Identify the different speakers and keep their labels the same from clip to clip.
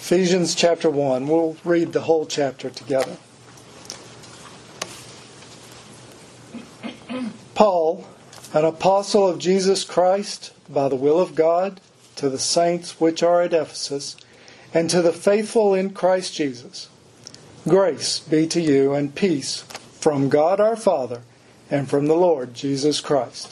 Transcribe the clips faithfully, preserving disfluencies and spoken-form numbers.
Speaker 1: Ephesians chapter one. We'll read the whole chapter together. Paul, an apostle of Jesus Christ, by the will of God, to the saints which are at Ephesus, and to the faithful in Christ Jesus. Grace be to you and peace from God our Father and from the Lord Jesus Christ.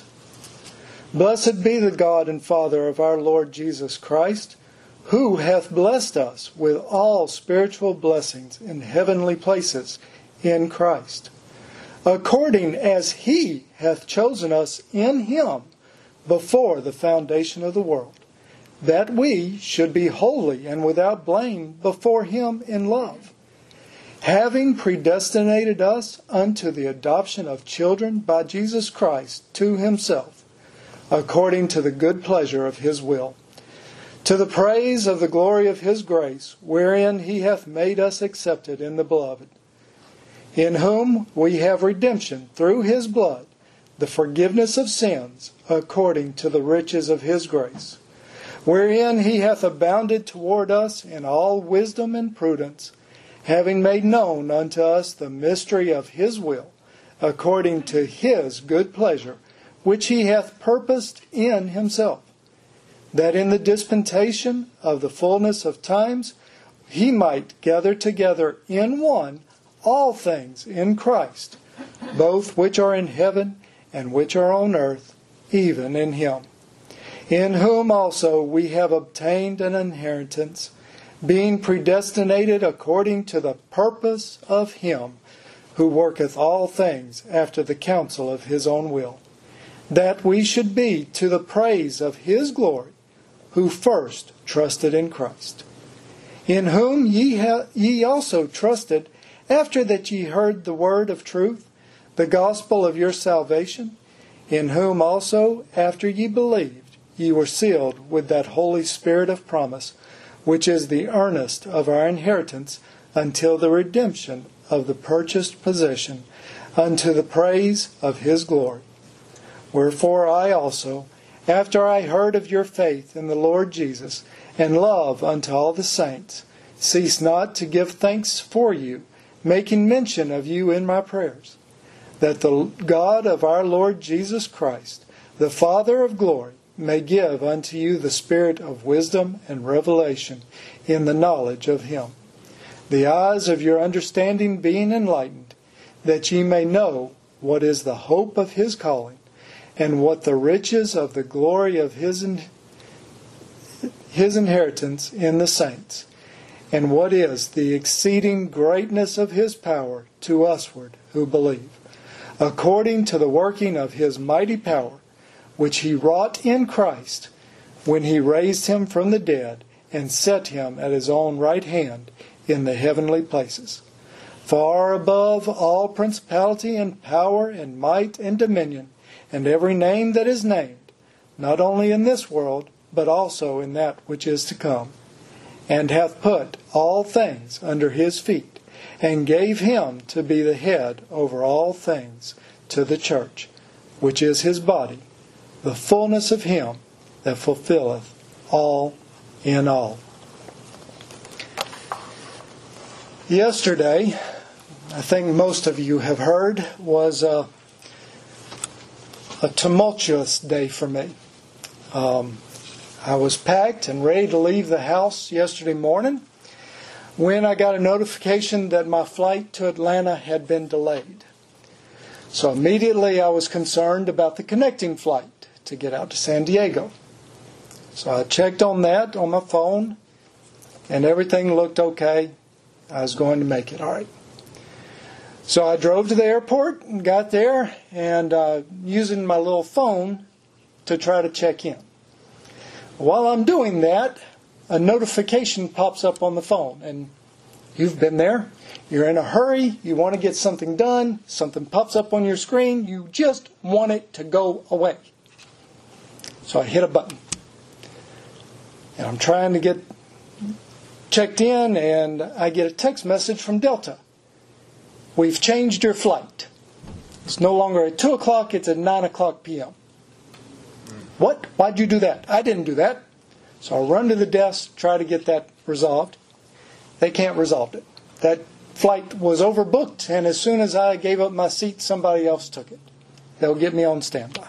Speaker 1: Blessed be the God and Father of our Lord Jesus Christ, who hath blessed us with all spiritual blessings in heavenly places in Christ, according as He hath chosen us in Him before the foundation of the world, that we should be holy and without blame before Him in love, having predestinated us unto the adoption of children by Jesus Christ to Himself, according to the good pleasure of His will, to the praise of the glory of His grace, wherein He hath made us accepted in the Beloved, in whom we have redemption through His blood, the forgiveness of sins, according to the riches of His grace, wherein He hath abounded toward us in all wisdom and prudence, having made known unto us the mystery of His will, according to His good pleasure, which He hath purposed in Himself, that in the dispensation of the fullness of times He might gather together in one all things in Christ, both which are in heaven and which are on earth, even in Him, in whom also we have obtained an inheritance, being predestinated according to the purpose of Him who worketh all things after the counsel of His own will, that we should be to the praise of His glory, who first trusted in Christ, in whom ye, ha- ye also trusted, after that ye heard the word of truth, the gospel of your salvation, in whom also, after ye believed, ye were sealed with that Holy Spirit of promise, which is the earnest of our inheritance until the redemption of the purchased possession, unto the praise of His glory. Wherefore I also, after I heard of your faith in the Lord Jesus, and love unto all the saints, cease not to give thanks for you, making mention of you in my prayers, that the God of our Lord Jesus Christ, the Father of glory, may give unto you the spirit of wisdom and revelation in the knowledge of Him, the eyes of your understanding being enlightened, that ye may know what is the hope of His calling, and what the riches of the glory of His, in, his inheritance in the saints, and what is the exceeding greatness of His power to usward who believe, according to the working of His mighty power, which He wrought in Christ, when He raised Him from the dead, and set Him at His own right hand in the heavenly places, far above all principality and power and might and dominion, and every name that is named, not only in this world, but also in that which is to come, and hath put all things under His feet, and gave Him to be the head over all things to the church, which is His body, the fullness of Him that fulfilleth all in all. Yesterday, I think most of you have heard, was a, a tumultuous day for me. Um, I was packed and ready to leave the house yesterday morning when I got a notification that my flight to Atlanta had been delayed. So immediately I was concerned about the connecting flight to get out to San Diego. So I checked on that on my phone, and everything looked okay. I was going to make it all right. So I drove to the airport and got there, and uh, using my little phone to try to check in. While I'm doing that, a notification pops up on the phone, and you've been there. You're in a hurry. You want to get something done. Something pops up on your screen. You just want it to go away. So I hit a button. And I'm trying to get checked in, and I get a text message from Delta. We've changed your flight. It's no longer at two o'clock, it's at nine o'clock p.m. What? Why'd you do that? I didn't do that. So I run to the desk, try to get that resolved. they can't resolve it. That flight was overbooked, and as soon as I gave up my seat, somebody else took it. They'll get me on standby.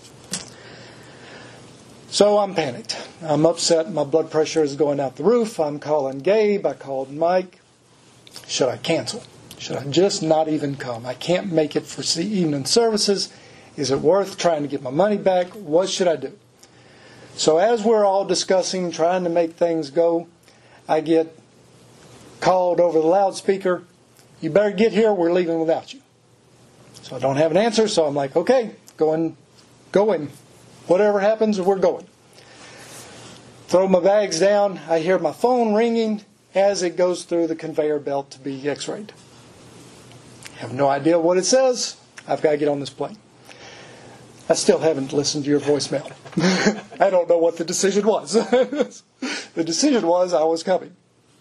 Speaker 1: So I'm panicked. I'm upset. My blood pressure is going out the roof. I'm calling Gabe. I called Mike. Should I cancel? Should I just not even come? I can't make it for evening services. Is it worth trying to get my money back? What should I do? So as we're all discussing, trying to make things go, I get called over the loudspeaker. You better get here. We're leaving without you. So I don't have an answer. So I'm like, okay, going, going. Whatever happens, we're going. Throw my bags down. I hear my phone ringing as it goes through the conveyor belt to be x-rayed. Have no idea what it says. I've got to get on this plane. I still haven't listened to your voicemail. I don't know what the decision was. The decision was I was coming.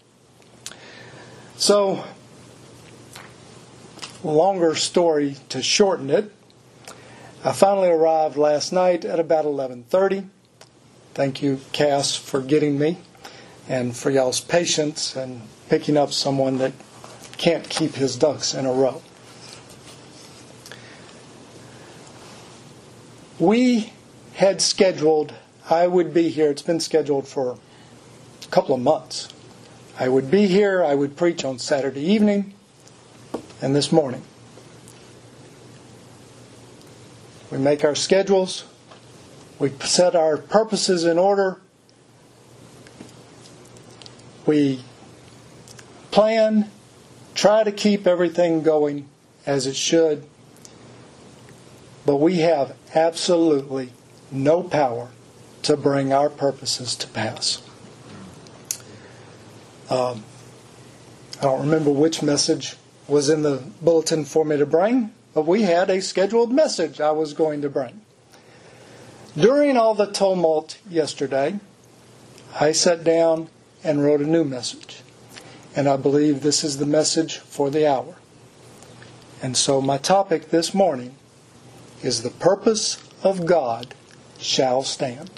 Speaker 1: So, longer story to shorten it. I finally arrived last night at about eleven thirty. Thank you, Cass, for getting me and for y'all's patience and picking up someone that can't keep his ducks in a row. We had scheduled, I would be here, it's been scheduled for a couple of months. I would be here, I would preach on Saturday evening and this morning. We make our schedules. We set our purposes in order. We plan, try to keep everything going as it should. But we have absolutely no power to bring our purposes to pass. Um, I don't remember which message was in the bulletin for me to bring, but we had a scheduled message I was going to bring. During all the tumult yesterday, I sat down and wrote a new message. And I believe this is the message for the hour. And so my topic this morning is the purpose of God shall stand.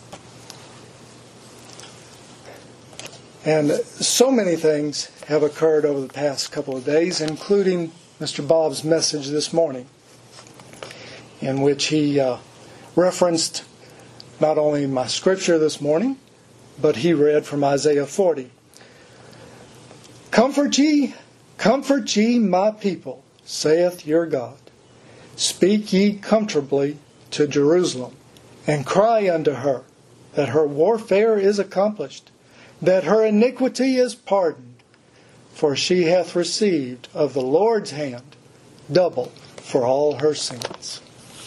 Speaker 1: And so many things have occurred over the past couple of days, including Mister Bob's message this morning, in which he uh, referenced not only my scripture this morning, but he read from Isaiah forty. Comfort ye, comfort ye my people, saith your God. Speak ye comfortably to Jerusalem, and cry unto her that her warfare is accomplished, that her iniquity is pardoned, for she hath received of the Lord's hand double for all her sins.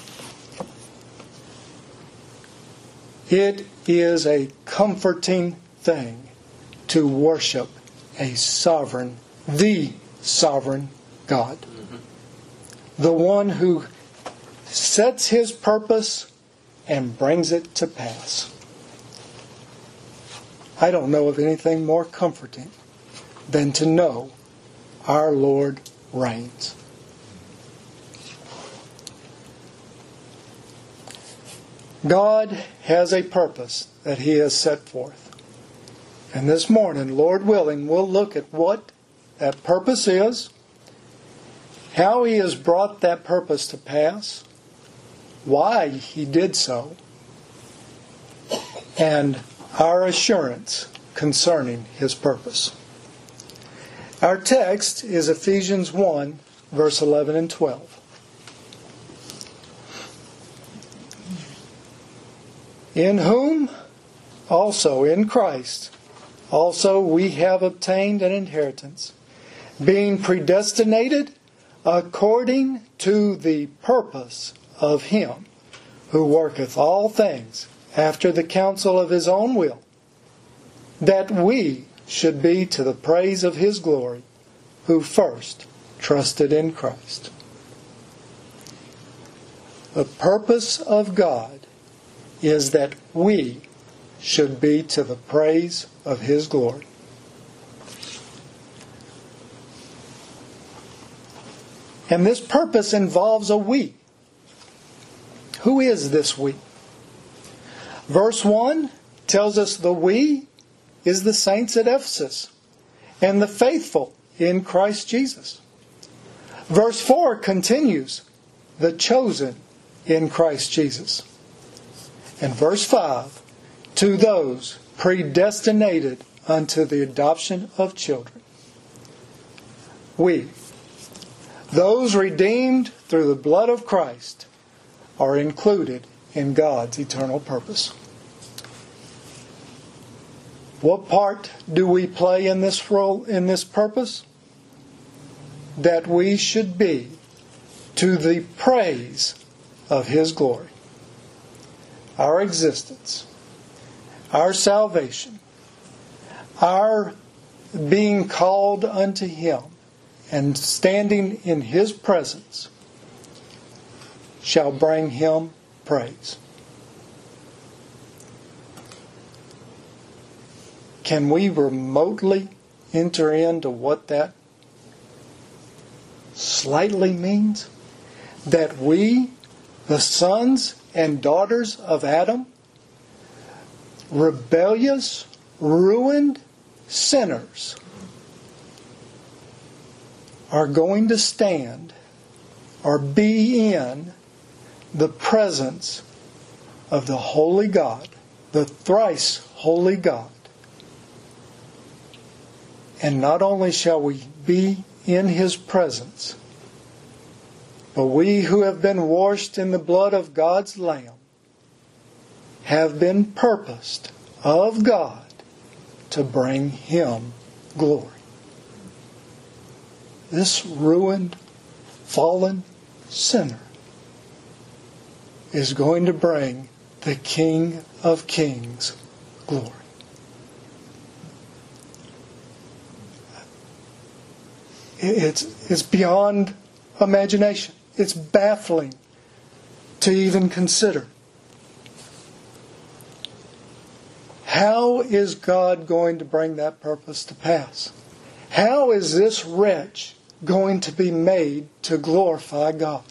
Speaker 1: It is a comforting thing to worship a sovereign, the sovereign God. Mm-hmm. The one who sets his purpose and brings it to pass. I don't know of anything more comforting than to know our Lord reigns. God has a purpose that He has set forth. And this morning, Lord willing, we'll look at what that purpose is, how He has brought that purpose to pass, why He did so, and our assurance concerning His purpose. Our text is Ephesians one, verse eleven and twelve. In whom also, in Christ, also we have obtained an inheritance, being predestinated according to the purpose of Him who worketh all things after the counsel of His own will, that we should be to the praise of His glory, who first trusted in Christ. The purpose of God is that we should be to the praise of His glory. And this purpose involves a we. Who is this we? Verse one tells us the we is the saints at Ephesus. and the faithful in Christ Jesus. Verse four continues, the chosen in Christ Jesus. And verse five, to those predestinated unto the adoption of children. We, those redeemed through the blood of Christ, are included in God's eternal purpose. What part do we play in this role, in this purpose? That we should be to the praise of His glory. Our existence, our salvation, our being called unto Him and standing in His presence shall bring Him praise. Can we remotely enter into what that slightly means? That we, the sons and daughters of Adam, rebellious, ruined sinners, are going to stand or be in the presence of the Holy God, the thrice holy God. And not only shall we be in His presence, but we who have been washed in the blood of God's Lamb have been purposed of God to bring Him glory. This ruined, fallen sinner is going to bring the King of Kings glory. It's, it's beyond imagination. It's baffling to even consider. How is God going to bring that purpose to pass? How is this wretch going to be made to glorify God?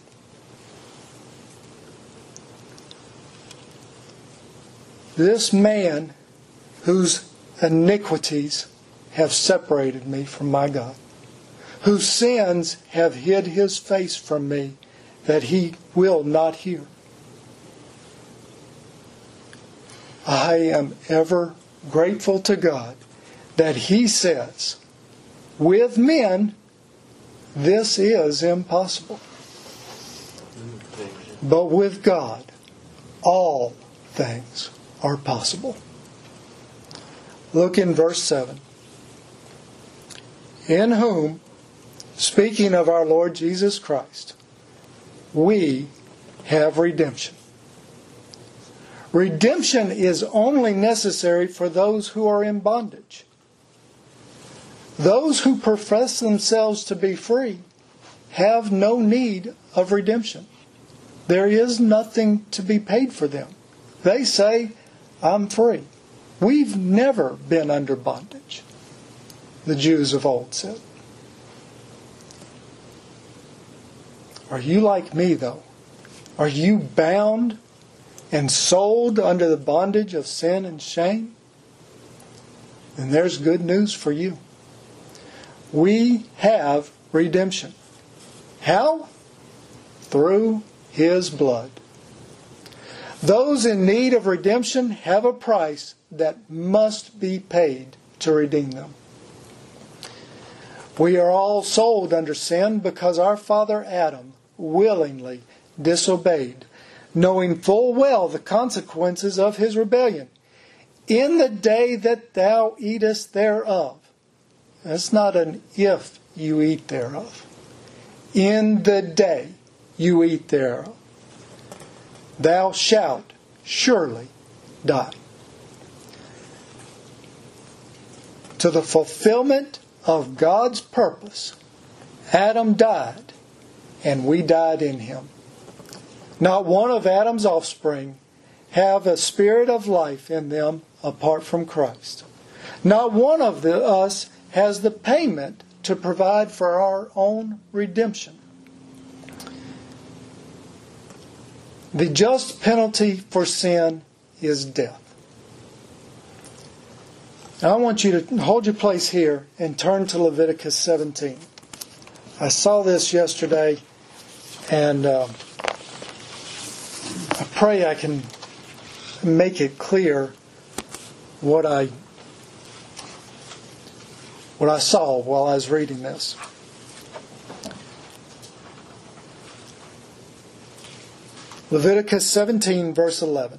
Speaker 1: This man whose iniquities have separated me from my God, whose sins have hid His face from me, that He will not hear. I am ever grateful to God that He says, with men, this is impossible. But with God, all things are possible. Look in verse seven. In whom, speaking of our Lord Jesus Christ, we have redemption. Redemption is only necessary for those who are in bondage. Those who profess themselves to be free have no need of redemption. There is nothing to be paid for them. They say, I'm free. We've never been under bondage, the Jews of old said. Are you like me, though? Are you bound and sold under the bondage of sin and shame? Then there's good news for you. We have redemption. How? Through His blood. Those in need of redemption have a price that must be paid to redeem them. We are all sold under sin because our father Adam willingly disobeyed, knowing full well the consequences of his rebellion. In the day that thou eatest thereof. That's not an if you eat thereof. In the day you eat thereof. Thou shalt surely die. To the fulfillment of God's purpose, Adam died, and we died in him. Not one of Adam's offspring have a spirit of life in them apart from Christ. Not one of the, us has the payment to provide for our own redemption. The just penalty for sin is death. Now I want you to hold your place here and turn to Leviticus seventeen. I saw this yesterday, and uh, I pray I can make it clear what I what I saw while I was reading this. Leviticus seventeen, verse eleven.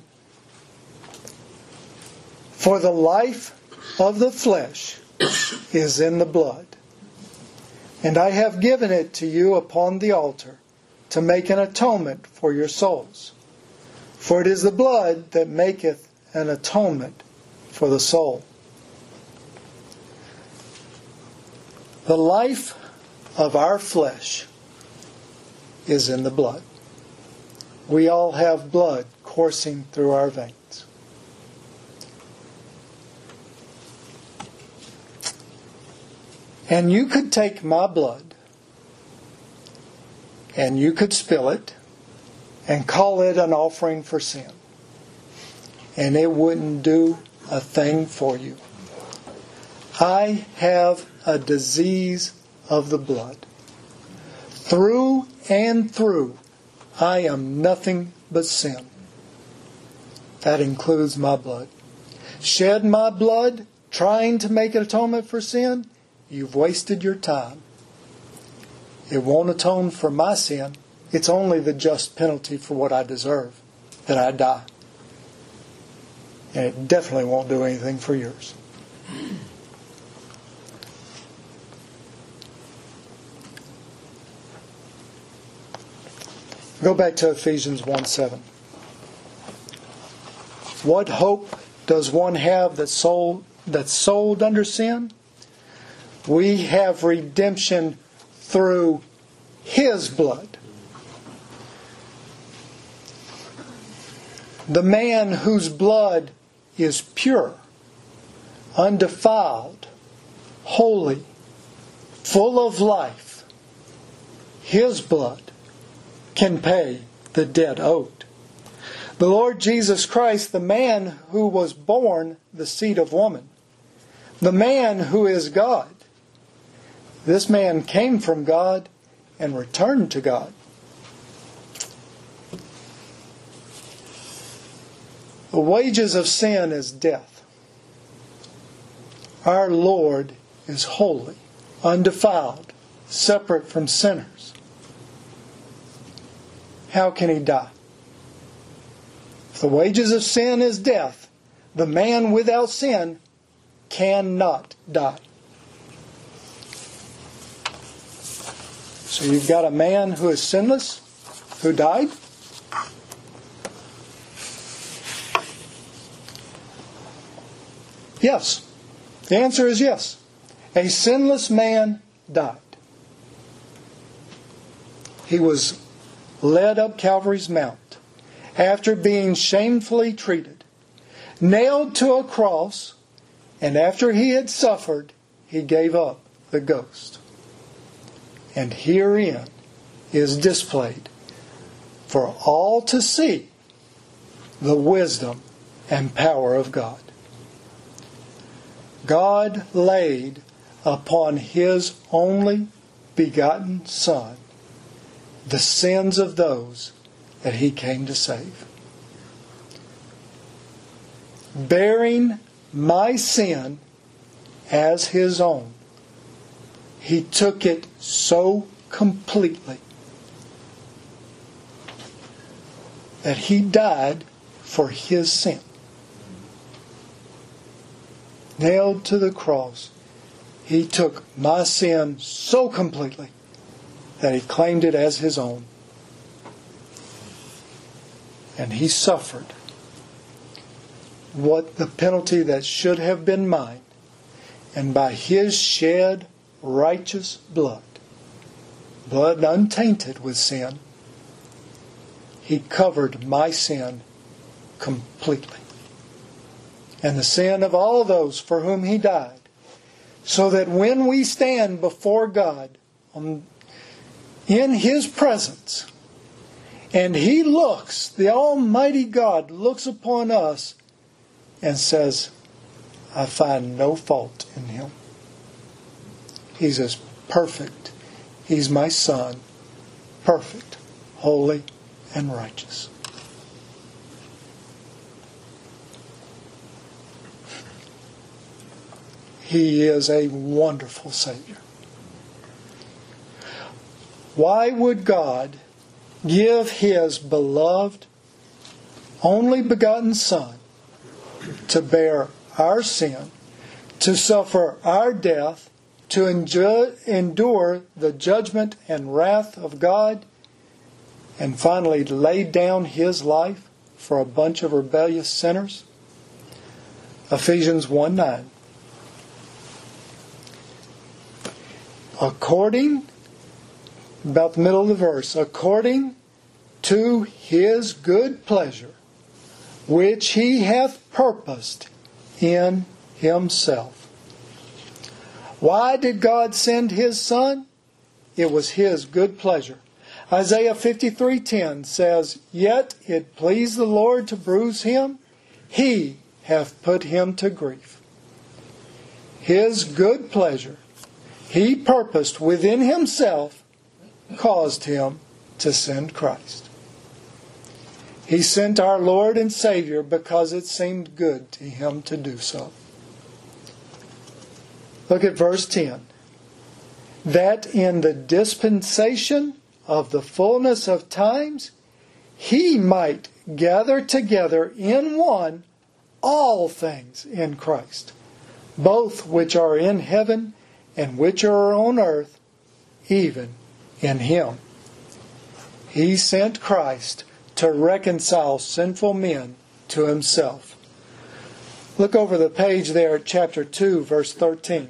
Speaker 1: For the life of the flesh is in the blood, and I have given it to you upon the altar to make an atonement for your souls. For it is the blood that maketh an atonement for the soul. The life of our flesh is in the blood. We all have blood coursing through our veins. And you could take my blood and you could spill it and call it an offering for sin. And it wouldn't do a thing for you. I have a disease of the blood. Through and through, I am nothing but sin. That includes my blood. Shed my blood trying to make an atonement for sin, you've wasted your time. It won't atone for my sin. It's only the just penalty for what I deserve, that I die. And it definitely won't do anything for yours. Go back to Ephesians one seven. What hope does one have that's sold, that's sold under sin? We have redemption through His blood. The man whose blood is pure, undefiled, holy, full of life, His blood can pay the debt owed. The Lord Jesus Christ, the man who was born the seed of woman, the man who is God, this man came from God and returned to God. The wages of sin is death. Our Lord is holy, undefiled, separate from sinners. How can He die? If the wages of sin is death, the man without sin cannot die. So you've got a man who is sinless, who died. Yes. The answer is yes. A sinless man died. He was led up Calvary's Mount after being shamefully treated, nailed to a cross, and after he had suffered, he gave up the ghost. And herein is displayed for all to see the wisdom and power of God. God laid upon His only begotten Son the sins of those that He came to save. Bearing my sin as His own, He took it so completely that He died for His sin. Nailed to the cross, He took my sin so completely that He claimed it as His own. And He suffered what the penalty that should have been mine. And by His shed righteous blood, blood untainted with sin, He covered my sin completely. And the sin of all those for whom He died. So that when we stand before God on, in His presence, and He looks, the Almighty God looks upon us and says, I find no fault in him. He's as perfect. He's my Son, perfect, holy, and righteous. He is a wonderful Savior. Why would God give His beloved, only begotten Son to bear our sin, to suffer our death, to enju- endure the judgment and wrath of God, and finally lay down His life for a bunch of rebellious sinners? Ephesians one nine. According, about the middle of the verse, according to His good pleasure, which He hath purposed in Himself. Why did God send His Son? It was His good pleasure. Isaiah fifty-three ten says, Yet it pleased the Lord to bruise Him, He hath put Him to grief. His good pleasure, He purposed within Himself, caused Him to send Christ. He sent our Lord and Savior because it seemed good to Him to do so. Look at verse ten. That in the dispensation of the fullness of times, He might gather together in one all things in Christ, both which are in heaven and which are on earth, even in Him. He sent Christ to reconcile sinful men to Himself. Look over the page there at chapter two, verse thirteen.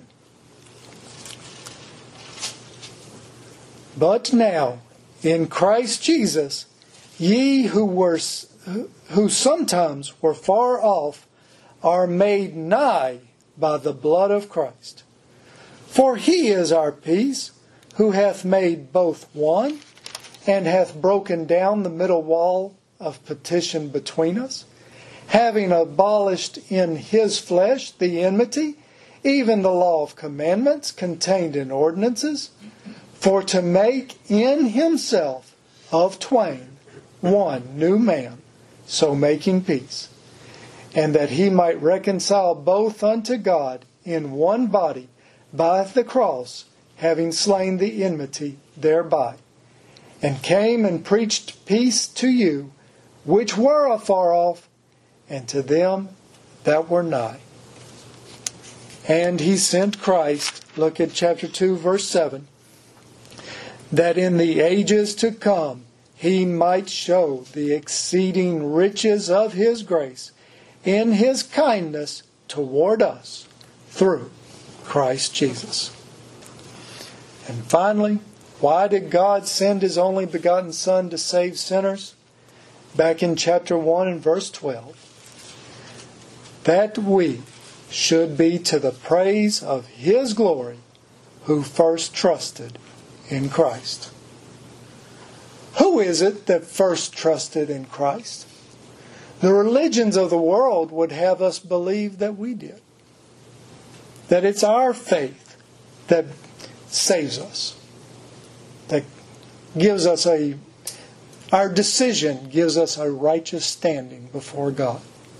Speaker 1: But now, in Christ Jesus, ye who were who sometimes were far off are made nigh by the blood of Christ. For He is our peace, who hath made both one, and hath broken down the middle wall of petition between us, having abolished in His flesh the enmity, even the law of commandments contained in ordinances, for to make in Himself of twain one new man, so making peace, and that He might reconcile both unto God in one body by the cross, having slain the enmity thereby, and came and preached peace to you which were afar off, and to them that were nigh. And He sent Christ, look at chapter two, verse seven, that in the ages to come He might show the exceeding riches of His grace in His kindness toward us through Christ Jesus. And finally, why did God send His only begotten Son to save sinners? Back in chapter one and verse twelve. That we should be to the praise of His glory, who first trusted in Christ. Who is it that first trusted in Christ? The religions of the world would have us believe that we did. That it's our faith that saves us. That gives us a, our decision gives us a righteous standing before God.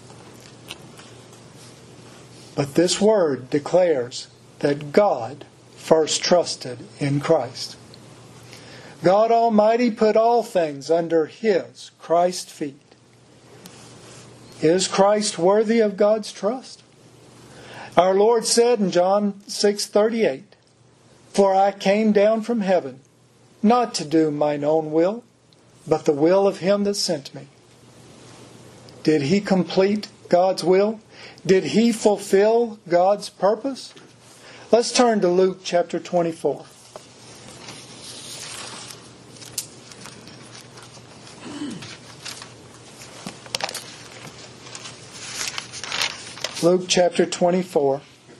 Speaker 1: But this word declares that God first trusted in Christ. God Almighty put all things under His, Christ's feet. Is Christ worthy of God's trust? Our Lord said in John six thirty-eight, For I came down from heaven, not to do mine own will, but the will of Him that sent me. Did He complete God's will? Did He fulfill God's purpose? Let's turn to Luke chapter twenty-four. Luke chapter twenty-four,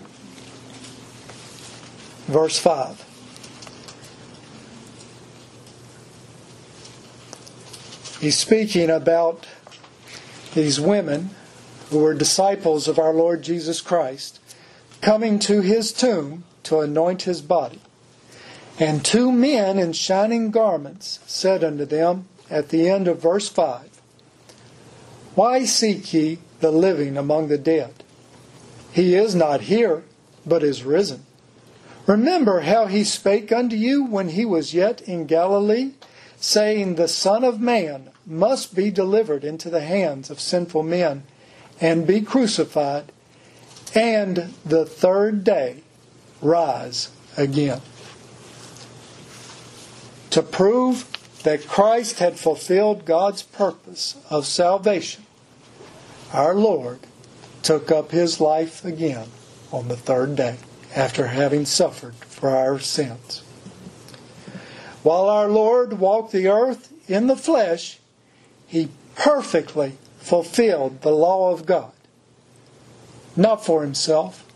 Speaker 1: verse five. He's speaking about these women who were disciples of our Lord Jesus Christ, coming to his tomb to anoint his body. And two men in shining garments said unto them at the end of verse five, Why seek ye the living among the dead? He is not here, but is risen. Remember how he spake unto you when he was yet in Galilee, saying, The Son of Man must be delivered into the hands of sinful men, and be crucified, and the third day rise again. To prove that Christ had fulfilled God's purpose of salvation, our Lord took up his life again on the third day, after having suffered for our sins. While our Lord walked the earth in the flesh, he perfectly fulfilled the law of God. Not for himself.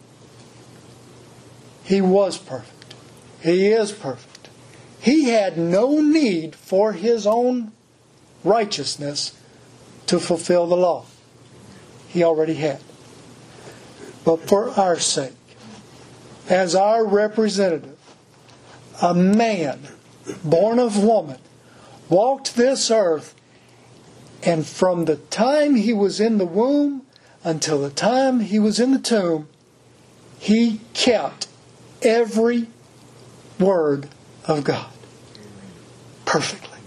Speaker 1: He was perfect. He is perfect. He had no need for his own righteousness to fulfill the law. He already had. But for our sake, as our representative, a man born of woman walked this earth, and from the time he was in the womb until the time he was in the tomb, he kept every word of God perfectly.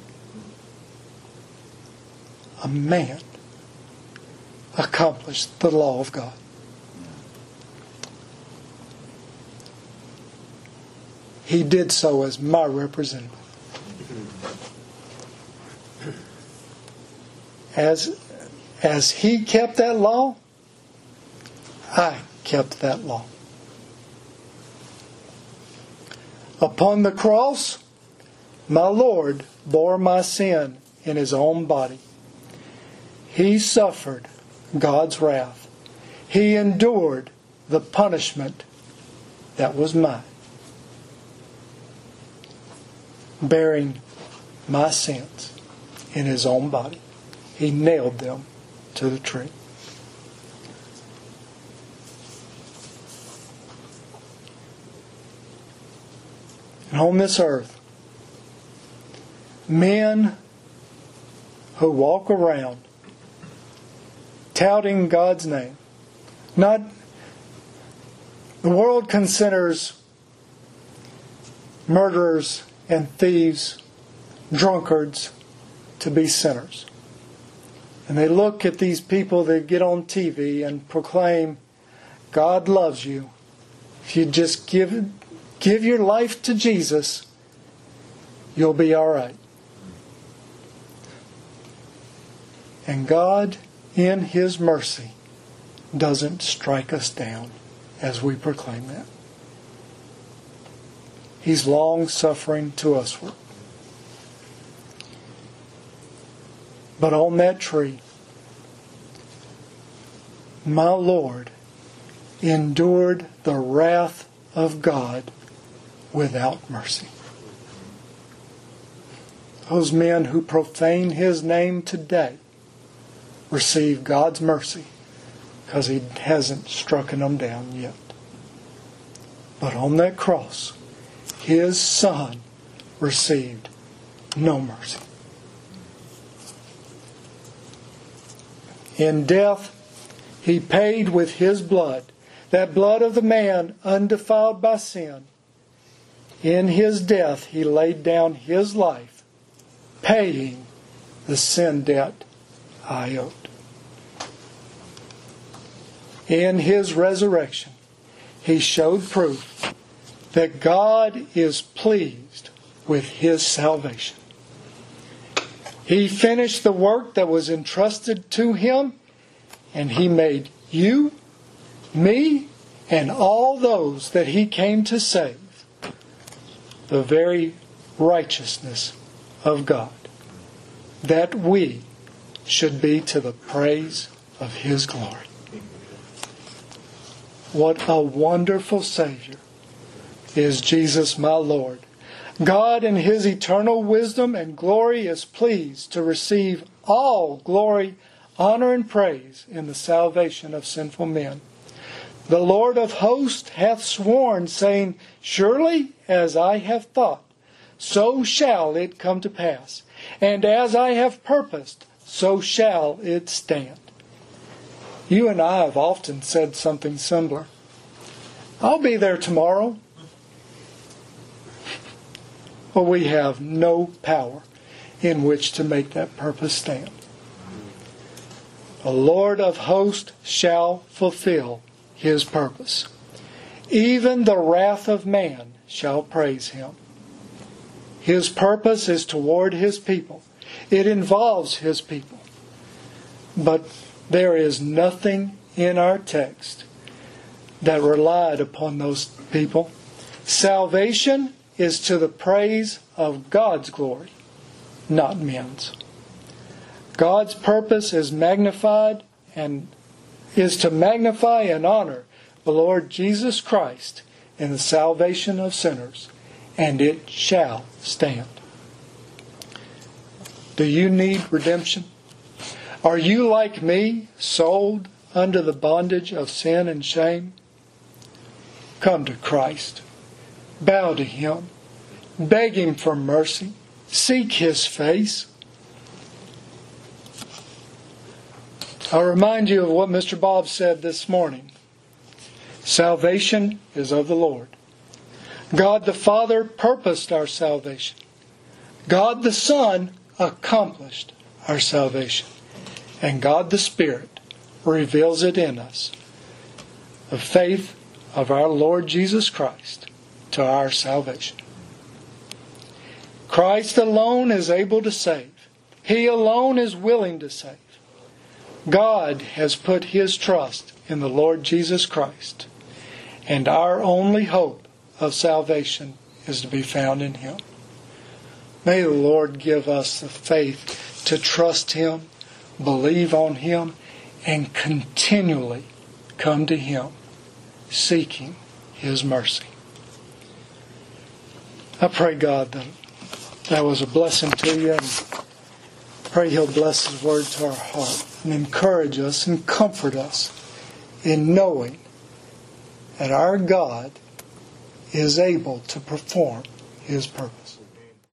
Speaker 1: A man accomplished the law of God. He did so as my representative. As, as he kept that law, I kept that law. Upon the cross, my Lord bore my sin in his own body. He suffered God's wrath. He endured the punishment that was mine, bearing my sins in his own body. He nailed them to the tree. And on this earth, men who walk around touting God's name, not the world considers murderers and thieves, drunkards, to be sinners. And they look at these people that get on T V and proclaim, God loves you. If you just give, give your life to Jesus, you'll be all right. And God, in his mercy, doesn't strike us down as we proclaim that. He's long-suffering to usward. But on that tree, my Lord endured the wrath of God without mercy. Those men who profane his name today receive God's mercy because he hasn't struck them down yet. But on that cross, his Son received no mercy. In death, he paid with his blood, that blood of the man undefiled by sin. In his death, he laid down his life, paying the sin debt I owed. In his resurrection, he showed proof that God is pleased with his salvation. He finished the work that was entrusted to him, and he made you, me, and all those that he came to save the very righteousness of God, that we should be to the praise of his glory. What a wonderful Savior is Jesus my Lord. God in his eternal wisdom and glory is pleased to receive all glory, honor and praise in the salvation of sinful men. The Lord of hosts hath sworn, saying, Surely as I have thought, so shall it come to pass. And as I have purposed, so shall it stand. You and I have often said something similar. I'll be there tomorrow. But we have no power in which to make that purpose stand. The Lord of hosts shall fulfill His purpose. Even the wrath of man shall praise Him. His purpose is toward His people. It involves His people. But there is nothing in our text that relied upon those people. Salvation is to the praise of God's glory, not men's. God's purpose is magnified and is to magnify and honor the Lord Jesus Christ in the salvation of sinners, and it shall stand. Do you need redemption? Are you like me, sold under the bondage of sin and shame? Come to Christ. Bow to Him. Beg Him for mercy. Seek His face. I'll remind you of what Mister Bob said this morning. Salvation is of the Lord. God the Father purposed our salvation. God the Son accomplished our salvation. And God the Spirit reveals it in us. The faith of our Lord Jesus Christ to our salvation. Christ alone is able to save. He alone is willing to save. God has put His trust in the Lord Jesus Christ, and our only hope of salvation is to be found in Him. May the Lord give us the faith to trust Him, believe on Him, and continually come to Him, seeking His mercy. I pray, God, that that was a blessing to you, and pray He'll bless His word to our heart and encourage us and comfort us in knowing that our God is able to perform His purpose.